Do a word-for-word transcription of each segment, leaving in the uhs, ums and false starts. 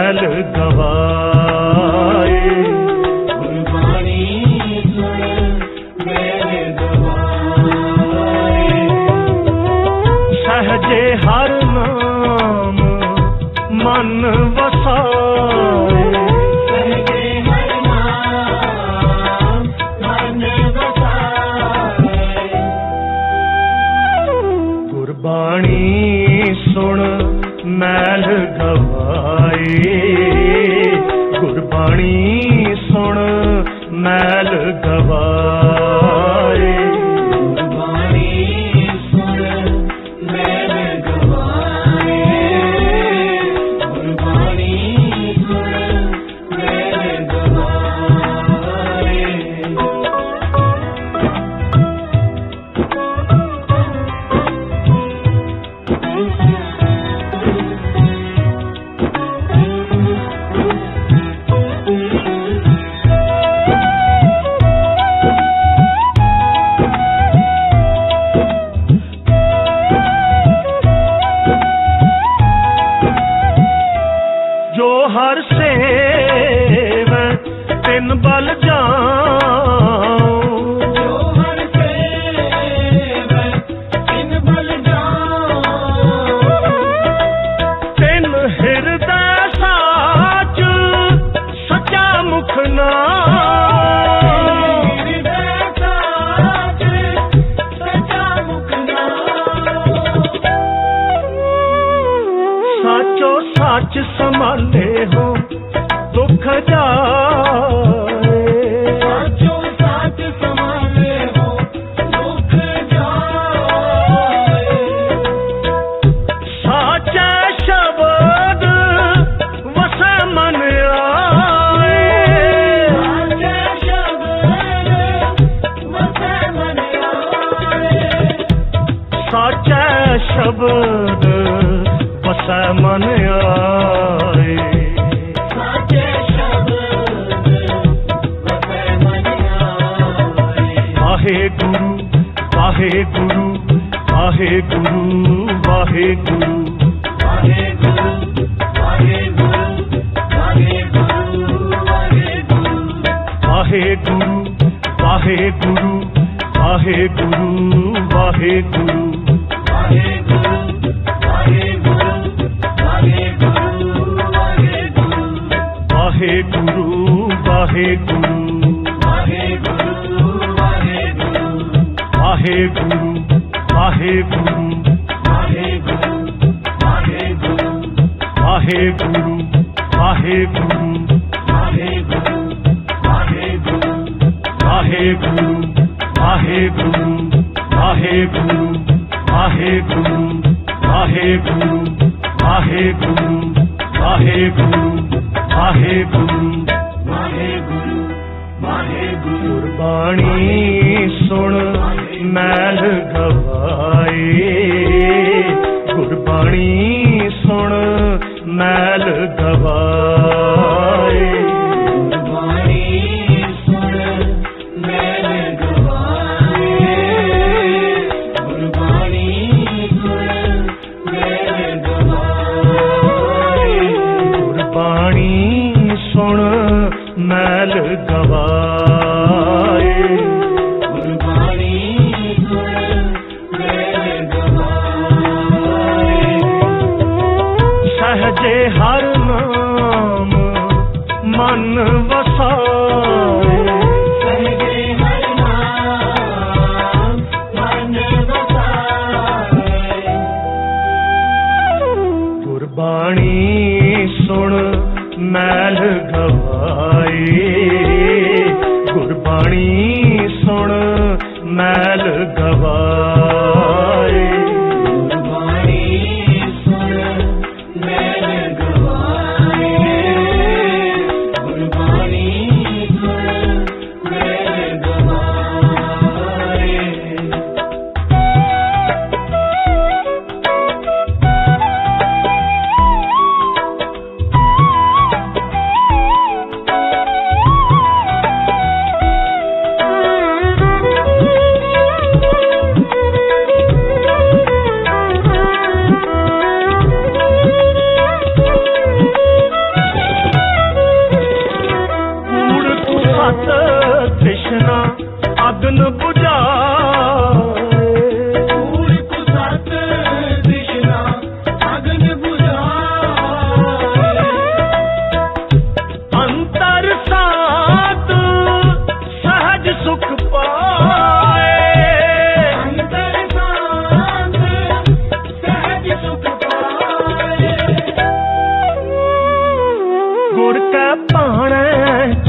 मैल गवाए। गुरबाणी सुन मैल गवाए। सहजे हर नाम मन वसाए। सहजे हर नाम मन वसाए। गुरबाणी सुन मैल गवाए। गुरबाणी सुन मैल गवाए। गुरबाणी सुन मैल गवाए। गुरबाणी सुन मैल गवाए। जो हर सेव तिन बल जाऊं। जो हर सेव तिन बल जाऊं। तिन हृदय साच सच्चा मुख नाम। हृदय साच सच्चा मुख नाम। साचो साच समाले हो दुख जाए। साचो साच समाले हो दुख जाए। साचा शब्द वसै मन आए। साचा शब्द वसै मन आए। साचा शब्द वसै मन आए। साचे शब्द वसै मन आए। वाहे गुरु वाहे गुरु वाहे गुरु वाहे गुरु। वाहे गुरु वाहे गुरु वाहे गुरु वाहे गुरु। वाहे गुरु वाहे गुरु वाहे गुरु वाहे गुरु। वाहे गुरु वाहे गुरु वाहे गुरु वाहे गुरु। वाहे गुरु वाहे गुरु वाहे गुरु वाहे गुरु। वाहे गुरु वाहे गुरु वाहे गुरु वाहे गुरु। वाहे गुरु वाहे गुरु वाहे गुरु वाहे गुरु। वाहे गुरु वाहे गुरु वाहे गुरु वाहे गुरु वाहे गुरु वाहे गुरु वाहे गुरु वाहे गुरु वाहे गुरु वाहे गुरु। गुरबाणी सुन मैल गवाए। गुरबाणी सुन मैल गवाए। गुरबाणी सुन मैल गवाए। गुरबाणी सुन मैल गवाए। गुरबाणी सुन मैल गवाए। गुरबाणी सुन मैल गवाए। सहजे हर नाम मन वसाए। सहजे हर नाम मन वसाए। गुरबाणी सुन मैल गवाए। गुरबाणी सुन मैल गवाए। गुरबाणी सुन मैल गवाए। गुरबाणी सुन मैल गवाए।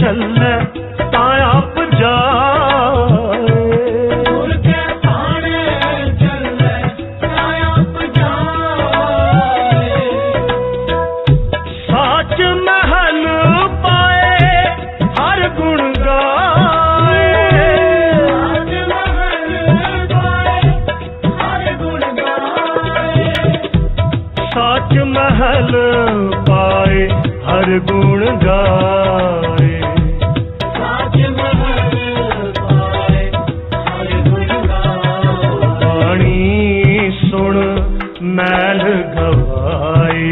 ਚੱਲੇ ਤਾਂ ਆਪ ਜਾਏ। ਗੁਰ ਕੇ ਭਾਣੇ ਚੱਲੇ ਤਾਂ ਆਪ ਜਾਏ। ਸਾਚ ਮਹਿਲ ਪਾਏ ਹਰ ਗੁਣ ਗਾਏ। ਸਾਚ ਮਹਿਲ ਪਾਏ ਹਰ ਗੁਣ ਗਾਏ। ਸਾਚ ਮਹਿਲ ਪਾਏ ਹਰ ਗੁਣ ਗਾਏ। ਸਾਚ ਮਹਿਲ ਪਾਏ ਹਰ ਗੁਣ ਗਾਏ। ਬਾਣੀ ਸੁਣ ਮੈਲ ਗਵਾਏ।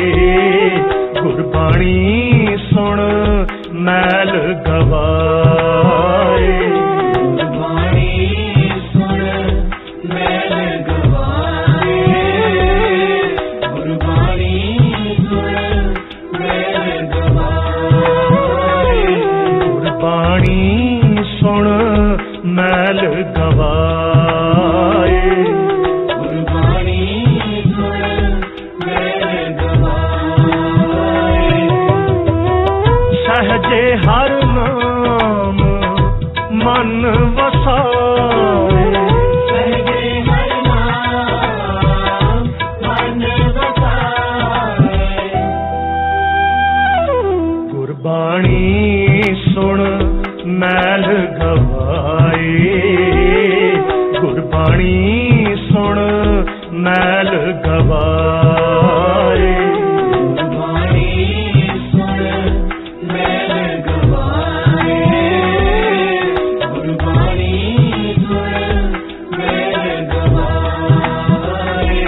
ਗੁਰਬਾਣੀ ਸੁਣ ਮੈਲ ਗਵਾਏ। ਗੁਰਬਾਣੀ ਸੁਣ ਮੈਲ ਗਵਾਏ। ਗੁਰਬਾਣੀ ਸੁਣ ਮੈਲ ਗਵਾਏ। ਗੁਰਬਾਣੀ ਸੁਣ ਮੈਲ ਗਵਾਏ। ਗੁਰਬਾਣੀ ਸੁਣ ਮੈਲ ਗਵਾਏ। ਸਹਜੇ ਹਰ ਨਾਮ ਮਨ ਵਸਾਏ। ਸਹਿਜੇ ਹਰਿ ਨਾਮ ਮਨ ਵਸਾਏ। ਗੁਰਬਾਣੀ ਸੁਣ ਮੈਲ ਗਵਾਏ। ਗੁਰਬਾਣੀ ਸੁਣ ਮੈਲ ਗਵਾਏ। ਗੁਰਬਾਣੀ ਸੁਣ ਮੈਲ ਗਵਾਏ। ਗੁਰਬਾਣੀ ਸੁਣ ਮੈਲ ਗਵਾਏ।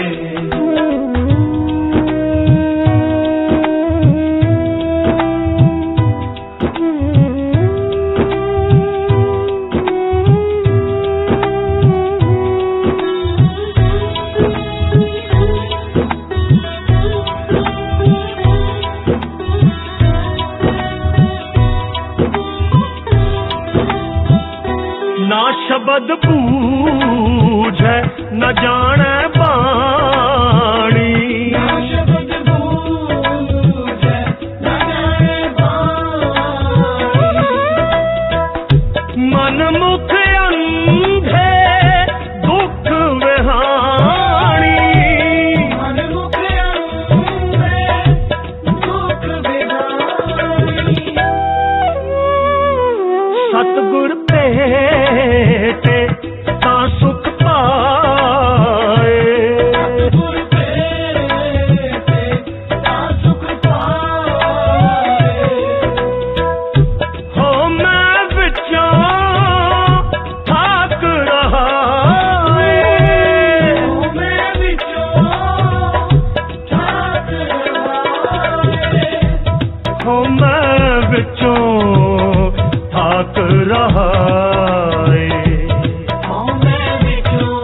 ਨਾ ਸ਼ਬਦ ਪੂਜੈ ਨ ਜਾਣੈ ਬਾਣੀ। ਨਾ ਸ਼ਬਦ ਬੂਝੈ ਨਾ ਜਾਣੈ ਬਾਣੀ। ਮਨ ਮੁਖ ਅੰਧੇ ਦੁਖ ਵਿਹਾਣੀ। ਮਨ ਮੁਖ ਅੰਧੇ ਦੁਖ ਵਿਹਾਣੀ। ਸਤਿਗੁਰ ਭੇਟੇ ਤਾਂ ਸੁਖ ਪਾਏ। ਗੁਰ ਭੇਟੇ ਤਾਂ ਸੁਖ ਪਾਏ। ਹੋ ਮੈਂ ਵਿੱਚੋਂ ਥਾਕ ਰਹਾਏ। ਮੈਂ ਵਿੱਚੋਂ ਥਾਕ ਰਹਾਏ। ਹੋ ਮੈਂ ਵਿੱਚੋਂ ਥਾਕ ਰਹਾਏ। ਮੈਂ ਵਿੱਚੋਂ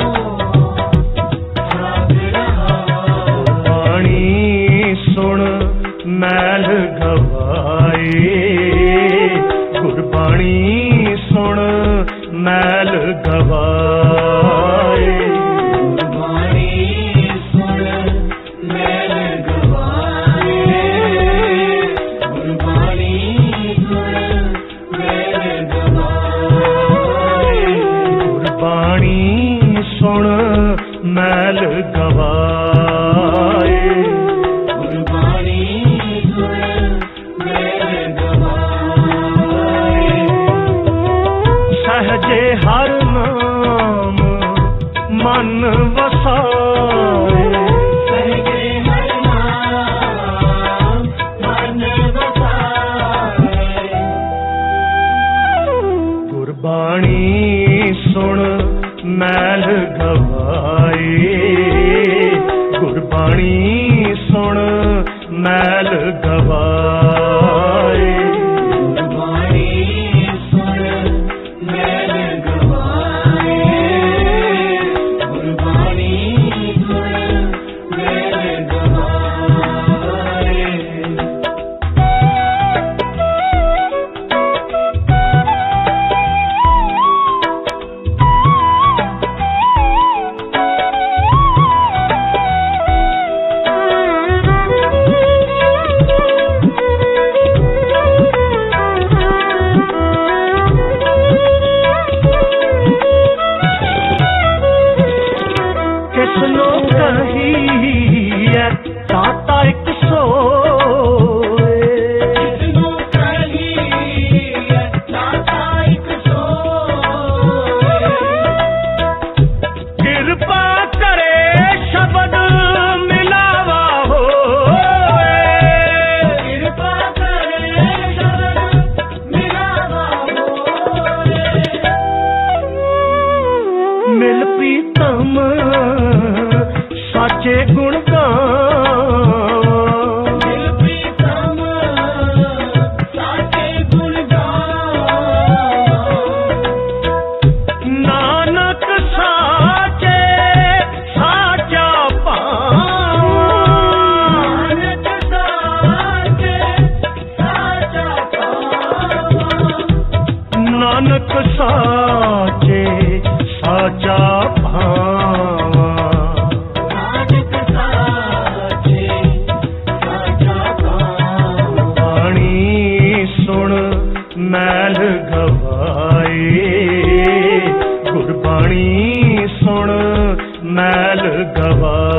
ਥਾਕ ਰਹਾਏ। ਬਾਣੀ ਸੁਣ ਮੈਲ ਗਵਾਏ। ਗੁਰਬਾਣੀ ਸੁਣ ਮੈਲ ਗਵਾਏ। ਗੁਰਬਾਣੀ ਸੁਣ ਮੈਲ ਗਵਾਏ। ਗੁਰਬਾਣੀ ਸੁਣ ਮੈਲ ਗਵਾਏ। ਗੁਰਬਾਣੀ ਸੁਣ ਮੈਲ ਗਵਾਏ। ਗੁਰਬਾਣੀ ਸੁਣ ਮੈਲ ਗਵਾਏ। ਸਹਜੇ ਹਰ ਨਾਮ ਮਨ ਵਸਾਏ। ਸਹਿਜੇ ਹਰਿ ਨਾਮ ਮਨ ਵਸਾਏ। ਗੁਰਬਾਣੀ ਸੁਣ ਮੈਲ ਗਵਾਏ। ਗੁਰਬਾਣੀ ਸੁਣ ਮੈਲ ਗਵਾਏ। ਗੁਰਬਾਣੀ ਸੁਣ ਮੈਲ ਗਵਾਏ। ਗੁਰਬਾਣੀ ਸੁਣ ਮੈਲ ਗਵਾਏ। ਬਾਣੀ ਸੁਣ ਮੈਲ ਗਵਾਏ।